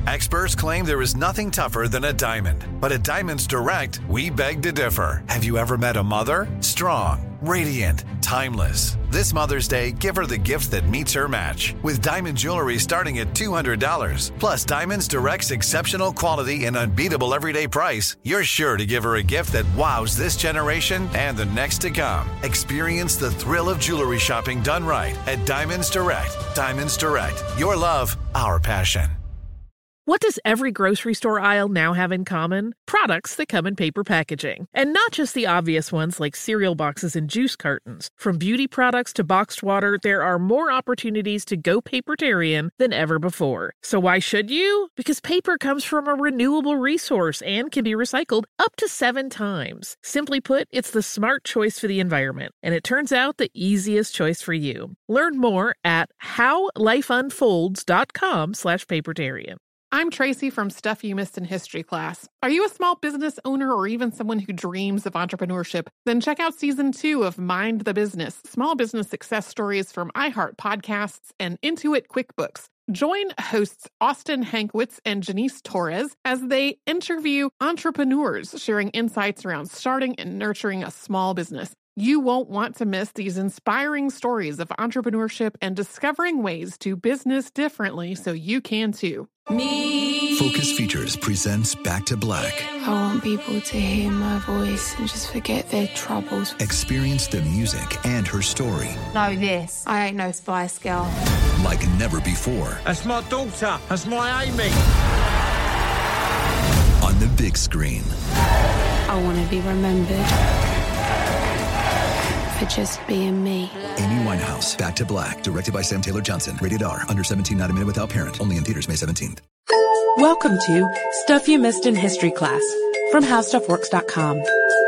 Experts claim there is nothing tougher than a diamond. But at Diamonds Direct, we beg to differ. Have you ever met a mother? Strong, radiant, timeless. This Mother's Day, give her the gift that meets her match. With diamond jewelry starting at $200. Plus Diamonds Direct's exceptional quality and unbeatable everyday price, you're sure to give her a gift that wows this generation and the next to come. Experience the thrill of jewelry shopping done right at Diamonds Direct. Diamonds Direct. Your love, our passion. What does every grocery store aisle now have in common? Products that come in paper packaging. And not just the obvious ones like cereal boxes and juice cartons. From beauty products to boxed water, there are more opportunities to go papertarian than ever before. So why should you? Because paper comes from a renewable resource and can be recycled up to 7 times. Simply put, it's the smart choice for the environment. And it turns out the easiest choice for you. Learn more at howlifeunfolds.com/papertarian. I'm Tracy from Stuff You Missed in History class. Are you a small business owner or even someone who dreams of entrepreneurship? Then check out Season 2 of Mind the Business, small business success stories from iHeart Podcasts and Intuit QuickBooks. Join hosts Austin Hankwitz and Janice Torres as they interview entrepreneurs sharing insights around starting and nurturing a small business. You won't want to miss these inspiring stories of entrepreneurship and discovering ways to business differently so you can too. Focus Features presents Back to Black. I want people to hear my voice and just forget their troubles. Experience the music and her story. Know this. I ain't no Spice Girl. Like never before. That's my daughter. That's my Amy. On the big screen. I want to be remembered for just being me. Amy Winehouse, Back to Black, directed by Sam Taylor Johnson. Rated R, under 17, not a minute without parent. Only in theaters May 17th. Welcome to Stuff You Missed in History class from HowStuffWorks.com.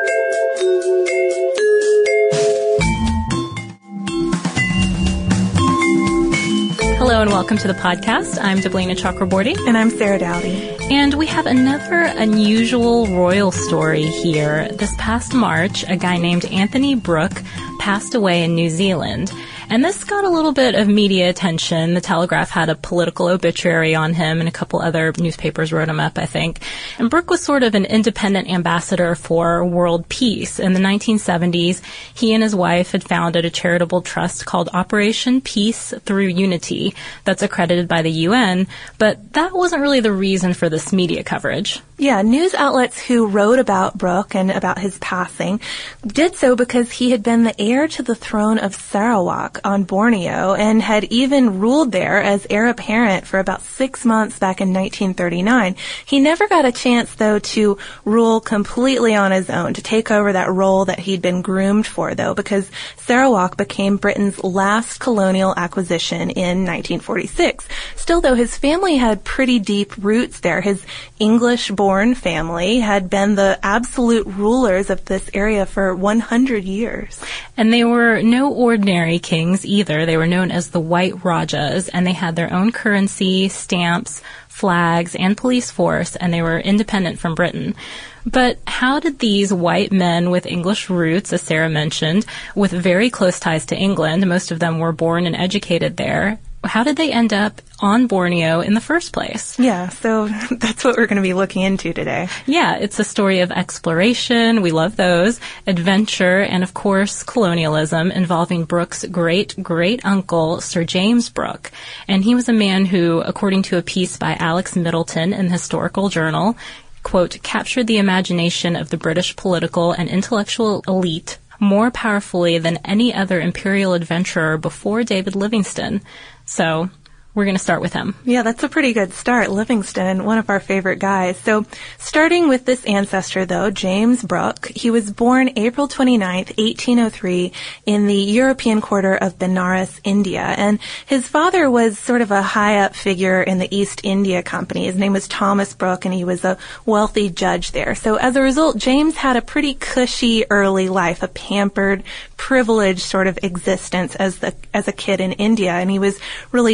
Hello and welcome to the podcast. I'm Deblina Chakraborty. And I'm Sarah Dowdy. And we have another unusual royal story here. This past March, a guy named Anthony Brooke passed away in New Zealand. And this got a little bit of media attention. The Telegraph had a political obituary on him, and a couple other newspapers wrote him up, I think. And Brooke was sort of an independent ambassador for world peace. In the 1970s, he and his wife had founded a charitable trust called Operation Peace Through Unity that's accredited by the UN. But that wasn't really the reason for this media coverage. Yeah, news outlets who wrote about Brooke and about his passing did so because he had been the heir to the throne of Sarawak on Borneo and had even ruled there as heir apparent for about 6 months back in 1939. He never got a chance, though, to rule completely on his own, to take over that role that he'd been groomed for, though, because Sarawak became Britain's last colonial acquisition in 1946. Still, though, his family had pretty deep roots there. His English-born family had been the absolute rulers of this area for 100 years. And they were no ordinary kings either. They were known as the White Rajas, and they had their own currency, stamps, flags, and police force, and they were independent from Britain. But how did these white men with English roots, as Sarah mentioned, with very close ties to England, most of them were born and educated there, how did they end up on Borneo in the first place? Yeah, so that's what we're going to be looking into today. Yeah, it's a story of exploration, we love those, adventure, and of course colonialism involving Brooke's great-great-uncle, Sir James Brooke. And he was a man who, according to a piece by Alex Middleton in the Historical Journal, quote, captured the imagination of the British political and intellectual elite more powerfully than any other imperial adventurer before David Livingstone. So we're going to start with him. Yeah, that's a pretty good start. Livingstone, one of our favorite guys. So starting with this ancestor, though, James Brooke, he was born April 29th, 1803 in the European quarter of Benares, India. And his father was sort of a high-up figure in the East India Company. His name was Thomas Brooke, and he was a wealthy judge there. So as a result, James had a pretty cushy early life, a pampered, privileged sort of existence as a kid in India. And he was really doted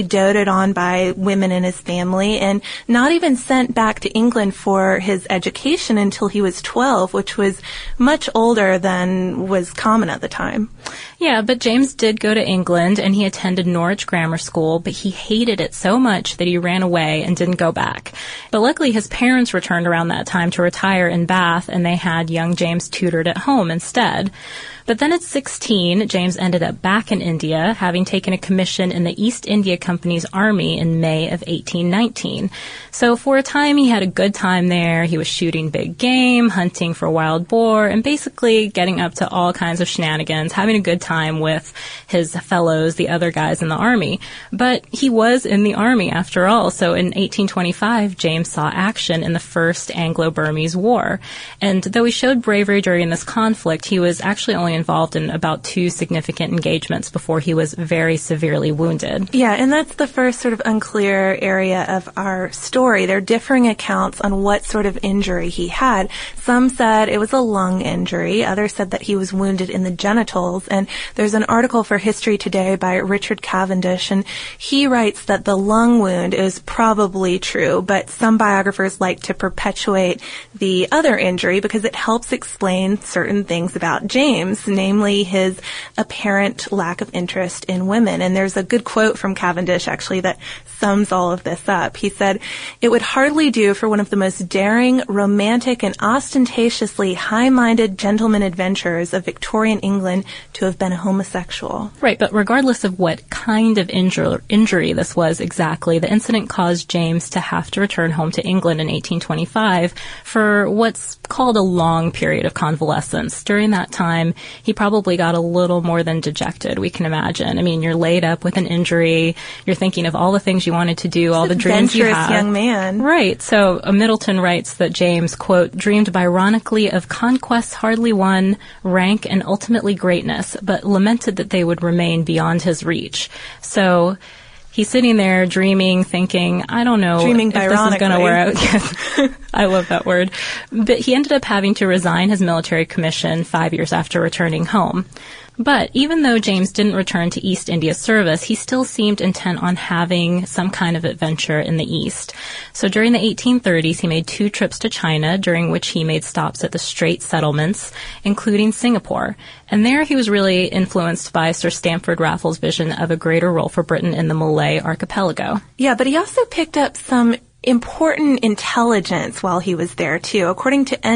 doted on by women in his family and not even sent back to England for his education until he was 12, which was much older than was common at the time. Yeah, but James did go to England and he attended Norwich Grammar School, but he hated it so much that he ran away and didn't go back. But luckily his parents returned around that time to retire in Bath, and they had young James tutored at home instead. But then at 16, James ended up back in India, having taken a commission in the East India Company's army in May of 1819. So for a time, he had a good time there. He was shooting big game, hunting for wild boar, and basically getting up to all kinds of shenanigans, having a good time with his fellows, the other guys in the army. But he was in the army after all. So in 1825, James saw action in the First Anglo-Burmese War. And though he showed bravery during this conflict, he was actually only involved in about 2 significant engagements before he was very severely wounded. Yeah, and that's the first sort of unclear area of our story. There are differing accounts on what sort of injury he had. Some said it was a lung injury. Others said that he was wounded in the genitals. And there's an article for History Today by Richard Cavendish, and he writes that the lung wound is probably true, but some biographers like to perpetuate the other injury because it helps explain certain things about James, namely his apparent lack of interest in women. And there's a good quote from Cavendish, actually, that sums all of this up. He said, "It would hardly do for one of the most daring, romantic, and ostentatiously high-minded gentleman adventurers of Victorian England to have been a homosexual." Right, but regardless of what kind of injury this was exactly, the incident caused James to have to return home to England in 1825 for what's called a long period of convalescence. During that time, he probably got a little more than dejected, we can imagine. I mean, you're laid up with an injury, you're thinking of all the things you wanted to do, all the dreams you have. Adventurous young man. Right. So Middleton writes that James, quote, dreamed Byronically of conquests hardly won, rank, and ultimately greatness, but lamented that they would remain beyond his reach. So he's sitting there dreaming, thinking, I don't know dreaming if this is going to wear out. Yes. I love that word. But he ended up having to resign his military commission 5 years after returning home. But even though James didn't return to East India service, he still seemed intent on having some kind of adventure in the East. So during the 1830s, he made 2 trips to China, during which he made stops at the Strait settlements, including Singapore. And there he was really influenced by Sir Stamford Raffles' vision of a greater role for Britain in the Malay archipelago. Yeah, but he also picked up some important intelligence while he was there, too. According to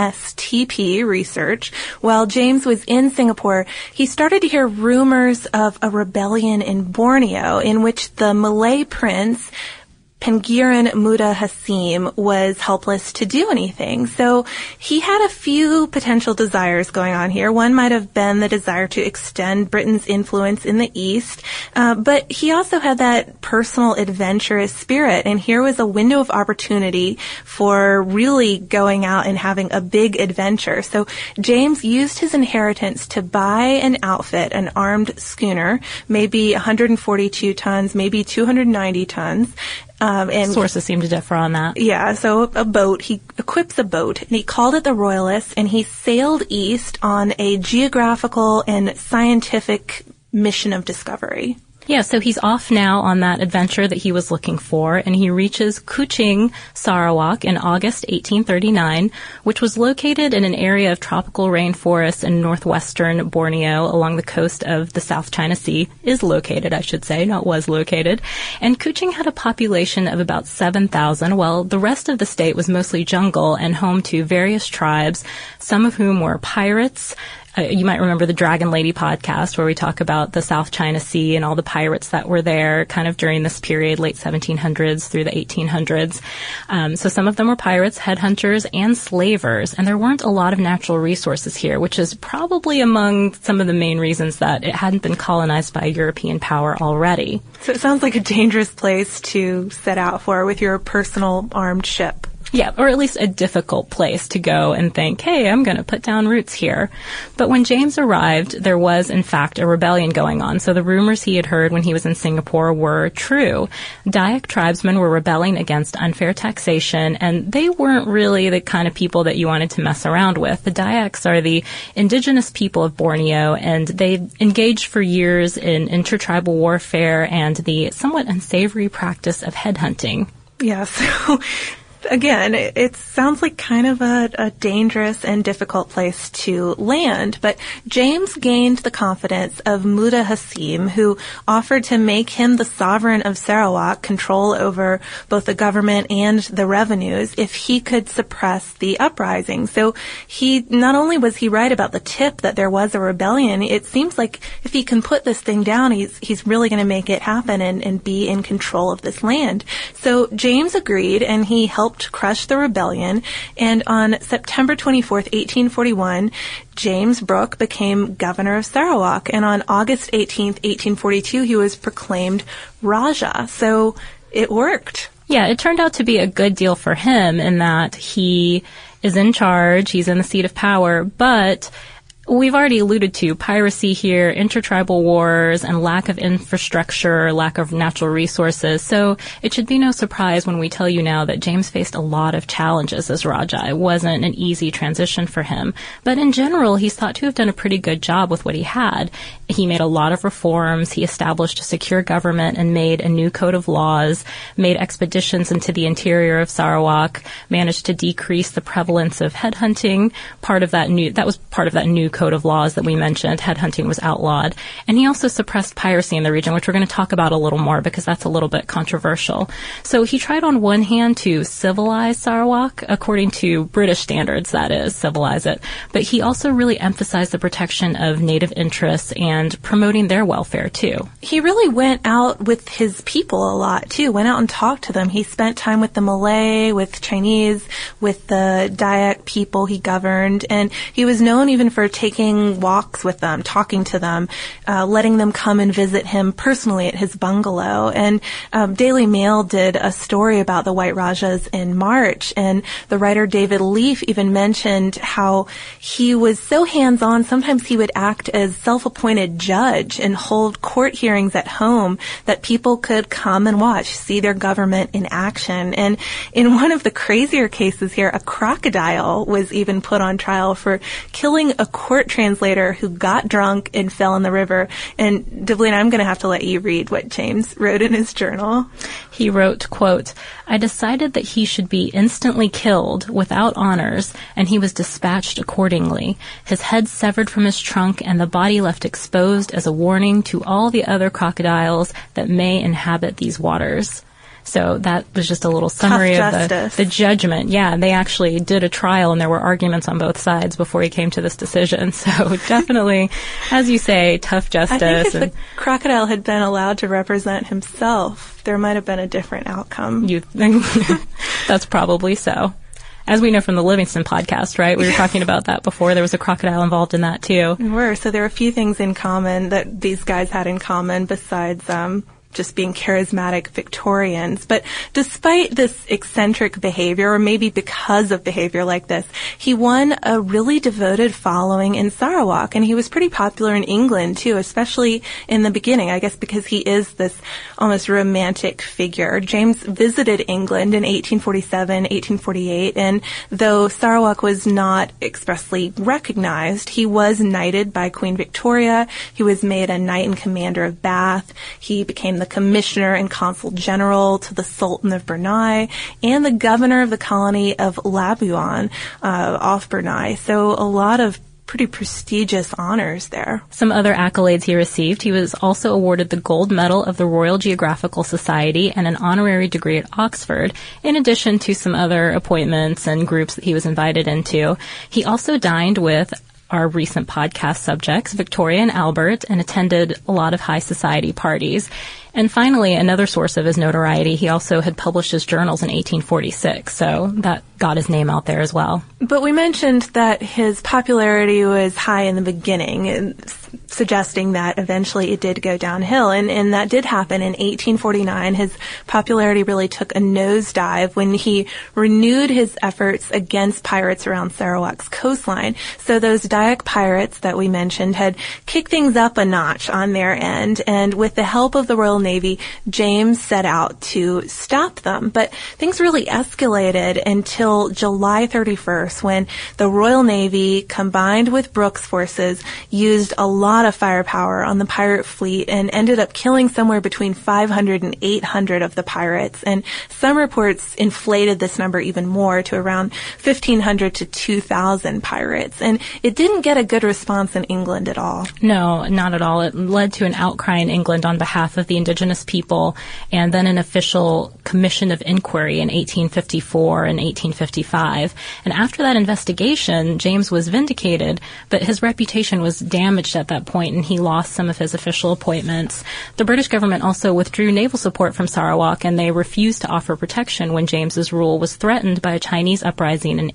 NSTP research, while James was in Singapore, he started to hear rumors of a rebellion in Borneo in which the Malay prince Pengiran Muda Hasim was helpless to do anything. So he had a few potential desires going on here. One might have been the desire to extend Britain's influence in the East, but he also had that personal adventurous spirit, and here was a window of opportunity for really going out and having a big adventure. So James used his inheritance to buy an outfit, an armed schooner, maybe 142 tons, maybe 290 tons, and sources seem to differ on that. Yeah, so a boat, he equips a boat, and he called it the Royalist, and he sailed east on a geographical and scientific mission of discovery. Yeah, so he's off now on that adventure that he was looking for, and he reaches Kuching, Sarawak in August 1839, which was located in an area of tropical rainforest in northwestern Borneo along the coast of the South China Sea. Is located, I should say, not was located. And Kuching had a population of about 7,000, while the rest of the state was mostly jungle and home to various tribes, some of whom were pirates. You might remember the Dragon Lady podcast where we talk about the South China Sea and all the pirates that were there kind of during this period, late 1700s through the 1800s. So some of them were pirates, headhunters, and slavers. And there weren't a lot of natural resources here, which is probably among some of the main reasons that it hadn't been colonized by a European power already. So it sounds like a dangerous place to set out for with your personal armed ship. Yeah, or at least a difficult place to go and think, hey, I'm going to put down roots here. But when James arrived, there was, in fact, a rebellion going on. So the rumors he had heard when he was in Singapore were true. Dayak tribesmen were rebelling against unfair taxation, and they weren't really the kind of people that you wanted to mess around with. The Dayaks are the indigenous people of Borneo, and they engaged for years in intertribal warfare and the somewhat unsavory practice of headhunting. Yeah, so again, it sounds like kind of a dangerous and difficult place to land, but James gained the confidence of Muda Hasim, who offered to make him the sovereign of Sarawak, control over both the government and the revenues, if he could suppress the uprising. So not only was he right about the tip that there was a rebellion, it seems like if he can put this thing down, he's really going to make it happen and be in control of this land. So James agreed, and he helped crush the rebellion, and on September 24th, 1841, James Brooke became governor of Sarawak, and on August 18th, 1842, he was proclaimed Raja. So it worked. Yeah, it turned out to be a good deal for him in that he is in charge, he's in the seat of power, but we've already alluded to piracy here, intertribal wars, and lack of infrastructure, lack of natural resources. So it should be no surprise when we tell you now that James faced a lot of challenges as Raja. It wasn't an easy transition for him. But in general, he's thought to have done a pretty good job with what he had. He made a lot of reforms. He established a secure government and made a new code of laws, made expeditions into the interior of Sarawak, managed to decrease the prevalence of headhunting. That was part of that new code of laws that we mentioned. Headhunting was outlawed. And he also suppressed piracy in the region, which we're going to talk about a little more because that's a little bit controversial. So he tried on one hand to civilize Sarawak, according to British standards, that is, civilize it. But he also really emphasized the protection of native interests and promoting their welfare, too. He really went out with his people a lot, too, went out and talked to them. He spent time with the Malay, with Chinese, with the Dayak people he governed, and he was known even for taking walks with them, talking to them, letting them come and visit him personally at his bungalow. And Daily Mail did a story about the White Rajas in March, and the writer David Leaf even mentioned how he was so hands-on, sometimes he would act as self-appointed judge and hold court hearings at home that people could come and watch, see their government in action. And in one of the crazier cases here, a crocodile was even put on trial for killing a court translator who got drunk and fell in the river. And Devlin, I'm going to have to let you read what James wrote in his journal. He wrote, quote, "I decided that he should be instantly killed without honors, and he was dispatched accordingly, his head severed from his trunk and the body left exposed as a warning to all the other crocodiles that may inhabit these waters." So that was just a little summary of the judgment. Yeah, they actually did a trial and there were arguments on both sides before he came to this decision. So definitely, as you say, tough justice. I think if the crocodile had been allowed to represent himself, there might have been a different outcome. You think? That's probably so. As we know from the Livingston podcast, right? We were talking about that before. There was a crocodile involved in that too. We were. So there are a few things in common that these guys had in common besides just being charismatic Victorians. But despite this eccentric behavior, or maybe because of behavior like this, he won a really devoted following in Sarawak, and he was pretty popular in England too, especially in the beginning, I guess because he is this almost romantic figure. James visited England in 1847, 1848, and though Sarawak was not expressly recognized, he was knighted by Queen Victoria. He was made a knight and commander of Bath. He became the commissioner and consul general to the Sultan of Brunei and the governor of the colony of Labuan off Brunei. So a lot of pretty prestigious honors there. Some other accolades he received. He was also awarded the Gold Medal of the Royal Geographical Society and an honorary degree at Oxford, in addition to some other appointments and groups that he was invited into. He also dined with our recent podcast subjects, Victoria and Albert, and attended a lot of high society parties. And finally, another source of his notoriety, he also had published his journals in 1846, so that got his name out there as well. But we mentioned that his popularity was high in the beginning, and suggesting that eventually it did go downhill. And that did happen in 1849. His popularity really took a nosedive when he renewed his efforts against pirates around Sarawak's coastline. So those Dayak pirates that we mentioned had kicked things up a notch on their end, and with the help of the Royal Navy, James set out to stop them. But things really escalated until July 31st, when the Royal Navy, combined with Brooke's forces, used a lot of firepower on the pirate fleet and ended up killing somewhere between 500 and 800 of the pirates. And some reports inflated this number even more to around 1,500 to 2,000 pirates. And it didn't get a good response in England at all. No, not at all. It led to an outcry in England on behalf of the indigenous people, and then an official commission of inquiry in 1854 and 1855. And after that investigation, James was vindicated, but his reputation was damaged at that point, and he lost some of his official appointments. The British government also withdrew naval support from Sarawak, and they refused to offer protection when James's rule was threatened by a Chinese uprising in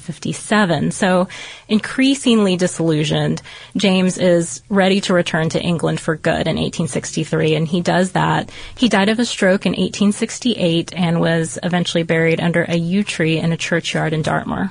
1857. So, increasingly disillusioned, James is ready to return to England for good in 1863, and he does that. He died of a stroke in 1868 and was eventually buried under a yew tree in a churchyard in Dartmoor.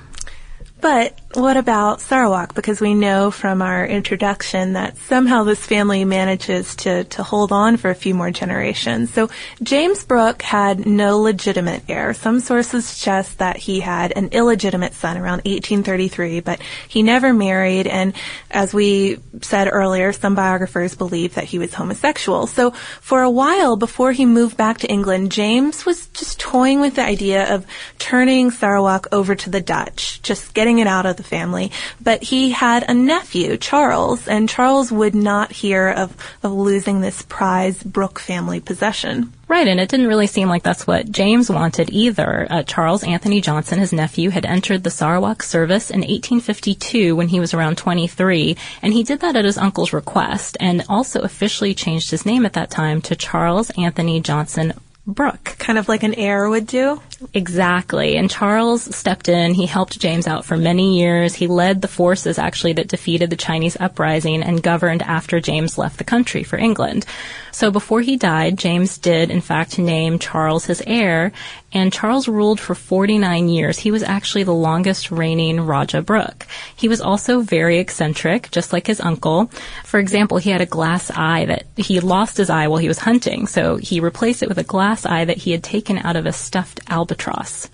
But what about Sarawak? Because we know from our introduction that somehow this family manages to hold on for a few more generations. So James Brooke had no legitimate heir. Some sources suggest that he had an illegitimate son around 1833, but he never married. And as we said earlier, some biographers believe that he was homosexual. So for a while before he moved back to England, James was just toying with the idea of turning Sarawak over to the Dutch, just getting it out of the family. But he had a nephew, Charles, and Charles would not hear of losing this prized Brooke family possession. Right, and it didn't really seem like that's what James wanted either. Charles Anthony Johnson, his nephew, had entered the Sarawak service in 1852 when he was around 23, and he did that at his uncle's request, and also officially changed his name at that time to Charles Anthony Johnson Brooke. Kind of like an heir would do? Exactly. And Charles stepped in. He helped James out for many years. He led the forces, actually, that defeated the Chinese uprising and governed after James left the country for England. So before he died, James did, in fact, name Charles his heir, and Charles ruled for 49 years. He was actually the longest reigning Raja Brooke. He was also very eccentric, just like his uncle. For example, he had a glass eye that he lost his eye while he was hunting, so he replaced it with a glass eye that he had taken out of a stuffed albatross.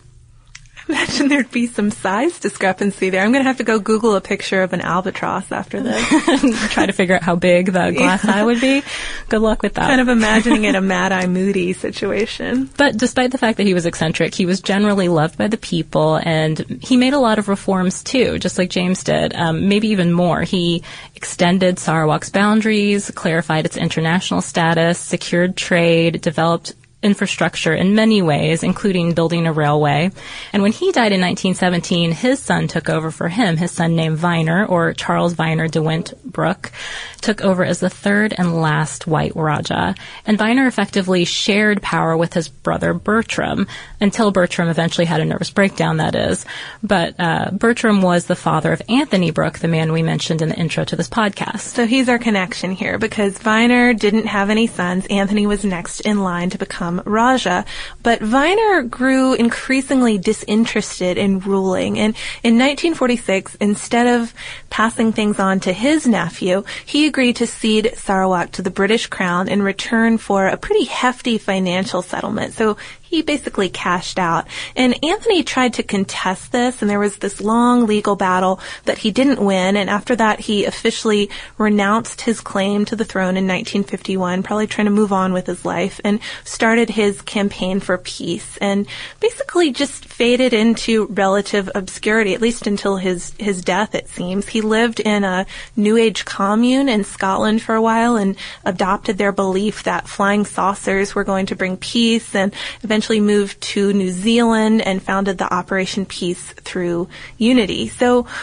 I imagine there'd be some size discrepancy there. I'm going to have to go Google a picture of an albatross after this. Try to figure out how big the glass eye would be. Good luck with that. Kind of imagining it a Mad Eye Moody situation. But despite the fact that he was eccentric, he was generally loved by the people, and he made a lot of reforms too, just like James did, maybe even more. He extended Sarawak's boundaries, clarified its international status, secured trade, developed infrastructure in many ways, including building a railway. And when he died in 1917, his son took over for him. His son named Vyner, or Charles Vyner de Wint Brooke, took over as the third and last white Raja. And Vyner effectively shared power with his brother Bertram, until Bertram eventually had a nervous breakdown, that is. But Bertram was the father of Anthony Brooke, the man we mentioned in the intro to this podcast. So he's our connection here, because Vyner didn't have any sons. Anthony was next in line to become Raja. But Vyner grew increasingly disinterested in ruling. And in 1946, instead of passing things on to his nephew, he agreed to cede Sarawak to the British Crown in return for a pretty hefty financial settlement. So he basically cashed out. And Anthony tried to contest this, and there was this long legal battle that he didn't win. And after that, he officially renounced his claim to the throne in 1951, probably trying to move on with his life, and started his campaign for peace, and basically just faded into relative obscurity, at least until his death, it seems. He lived in a New Age commune in Scotland for a while and adopted their belief that flying saucers were going to bring peace, and eventually moved to New Zealand and founded the Operation Peace Through Unity. So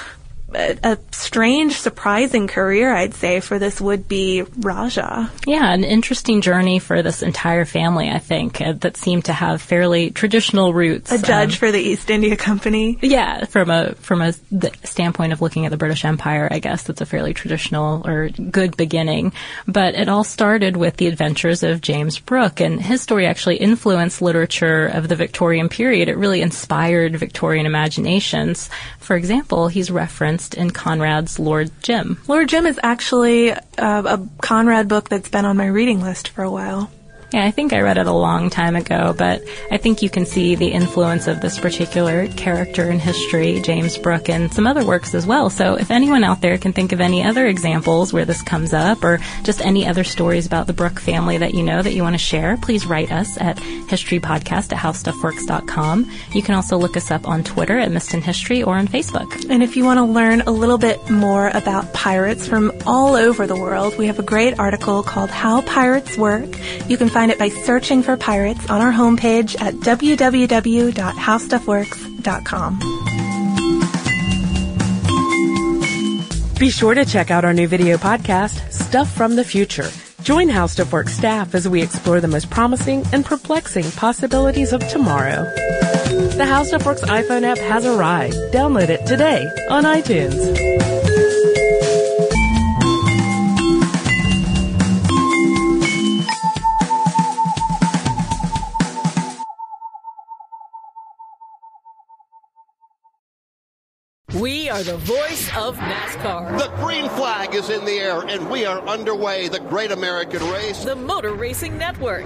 a strange, surprising career, I'd say, for this would-be Raja. Yeah, an interesting journey for this entire family, I think, that seemed to have fairly traditional roots. A judge for the East India Company. Yeah, from the standpoint of looking at the British Empire, I guess that's a fairly traditional or good beginning. But it all started with the adventures of James Brooke, and his story actually influenced literature of the Victorian period. It really inspired Victorian imaginations. For example, he's referenced in Conrad's Lord Jim. Lord Jim is actually a Conrad book that's been on my reading list for a while. Yeah, I think I read it a long time ago, but I think you can see the influence of this particular character in history, James Brooke, and some other works as well. So if anyone out there can think of any other examples where this comes up, or just any other stories about the Brooke family that you know that you want to share, please write us at historypodcast@howstuffworks.com. You can also look us up on Twitter at Missed in History or on Facebook. And if you want to learn a little bit more about pirates from all over the world, we have a great article called How Pirates Work. You can find it by searching for pirates on our homepage at www.howstuffworks.com. Be sure to check out our new video podcast, Stuff from the Future. Join How Stuff Works staff as we explore the most promising and perplexing possibilities of tomorrow. The How Stuff Works iPhone app has arrived. Download it today on iTunes. We are the voice of NASCAR. The green flag is in the air, and we are underway. The Great American Race. The Motor Racing Network.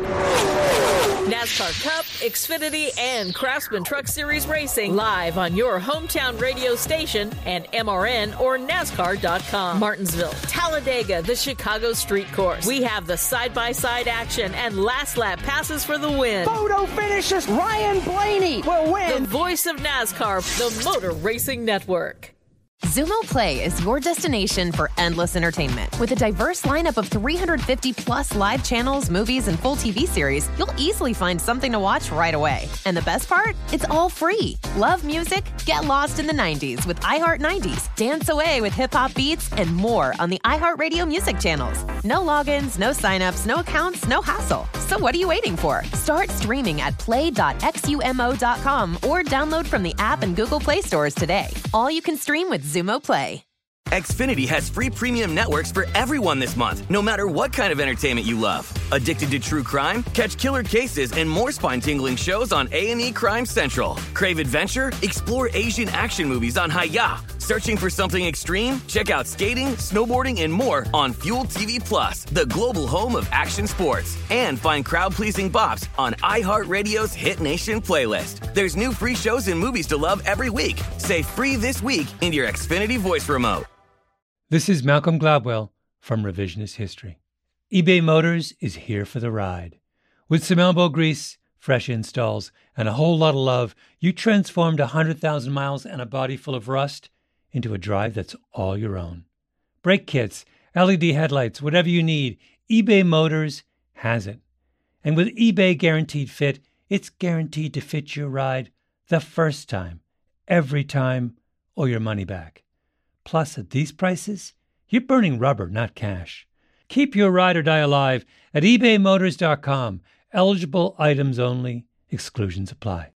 NASCAR Cup, Xfinity, and Craftsman Truck Series Racing live on your hometown radio station and MRN or NASCAR.com. Martinsville, Talladega, the Chicago Street Course. We have the side-by-side action and last lap passes for the win. Photo finishes. Ryan Blaney will win. The voice of NASCAR, the Motor Racing Network. Xumo Play is your destination for endless entertainment. With a diverse lineup of 350 plus live channels, movies, and full TV series, you'll easily find something to watch right away. And the best part? It's all free. Love music? Get lost in the 90s with iHeart 90s, dance away with hip-hop beats, and more on the iHeartRadio music channels. No logins, no signups, no accounts, no hassle. So what are you waiting for? Start streaming at play.xumo.com or download from the app and Google Play stores today. All you can stream with Xumo Play. Xfinity has free premium networks for everyone this month, no matter what kind of entertainment you love. Addicted to true crime? Catch killer cases and more spine-tingling shows on A&E Crime Central. Crave adventure? Explore Asian action movies on Hi-Ya. Searching for something extreme? Check out skating, snowboarding, and more on Fuel TV Plus, the global home of action sports. And find crowd-pleasing bops on iHeartRadio's Hit Nation playlist. There's new free shows and movies to love every week. Say free this week in your Xfinity voice remote. This is Malcolm Gladwell from Revisionist History. eBay Motors is here for the ride. With some elbow grease, fresh installs, and a whole lot of love, you transformed 100,000 miles and a body full of rust into a drive that's all your own. Brake kits, LED headlights, whatever you need, eBay Motors has it. And with eBay Guaranteed Fit, it's guaranteed to fit your ride the first time, every time, or your money back. Plus, at these prices, you're burning rubber, not cash. Keep your ride or die alive at ebaymotors.com. Eligible items only. Exclusions apply.